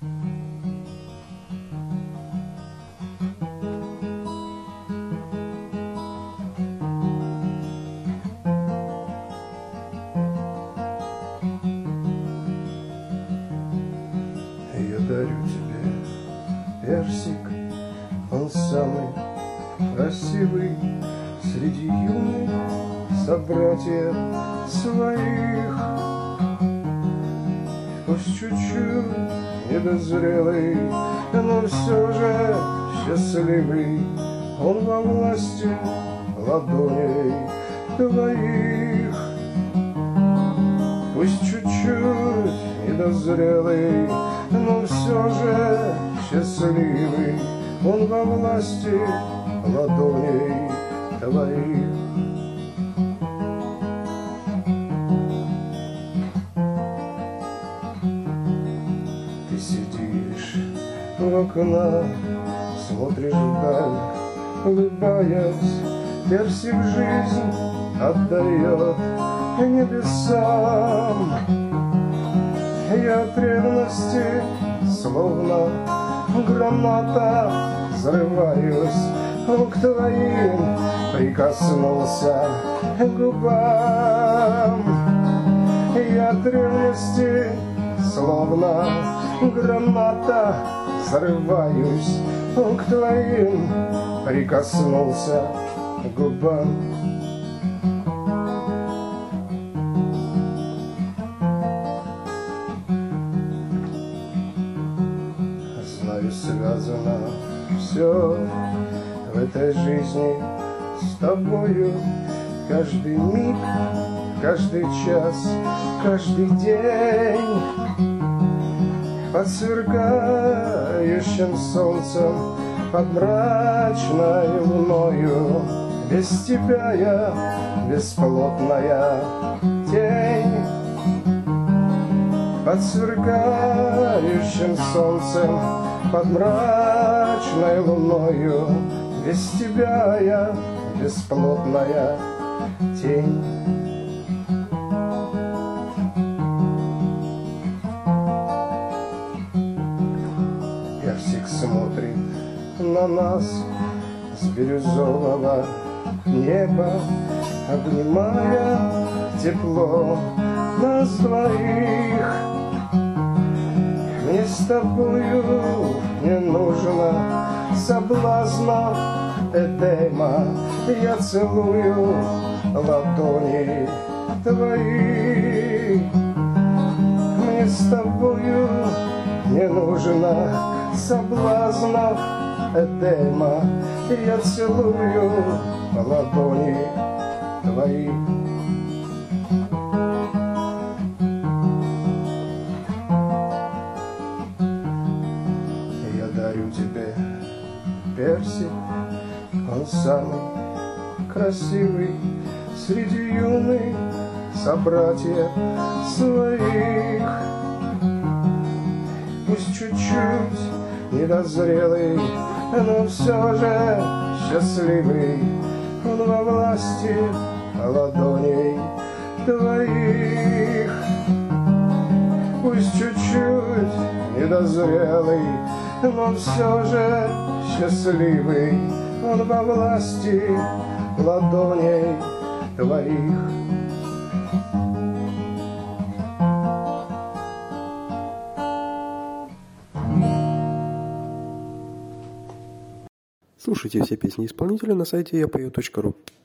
Я дарю тебе персик, он самый красивый среди юных собратьев своих. Пусть чуть-чуть недозрелый, но все же счастливый, он во власти ладоней твоих. Пусть чуть-чуть недозрелый, но все же счастливый, он во власти ладоней твоих. Ты сидишь у окна, смотришь вдаль, улыбаясь, персик жизнь отдает небесам. Я от ревности, словно граната, взрываюсь, к твоим прикоснулся губам. Я от ревности, словно граната, взрываюсь, к твоим прикоснулся губам. Знаю, связано все в этой жизни с тобою. Каждый миг, каждый час, каждый день под сверкающим солнцем, под мрачной луною. Без тебя я бесплотная тень. Под сверкающим солнцем, под мрачной луною. Без тебя я бесплотная тень. Персик смотрит на нас с бирюзового неба, обнимая тепло нас двоих. Мне с тобою не нужно соблазна Эдема. Я целую ладони твои. Мне с тобою не нужно соблазна Эдема. Я целую ладони твои. Я дарю тебе персик, он самый красивый среди юных собратьев своих. Пусть чуть-чуть недозрелый, но все же счастливый, он во власти ладоней твоих. Пусть чуть-чуть недозрелый, но все же счастливый, он во власти ладоней твоих. Слушайте все песни исполнителя на сайте yapою.ru.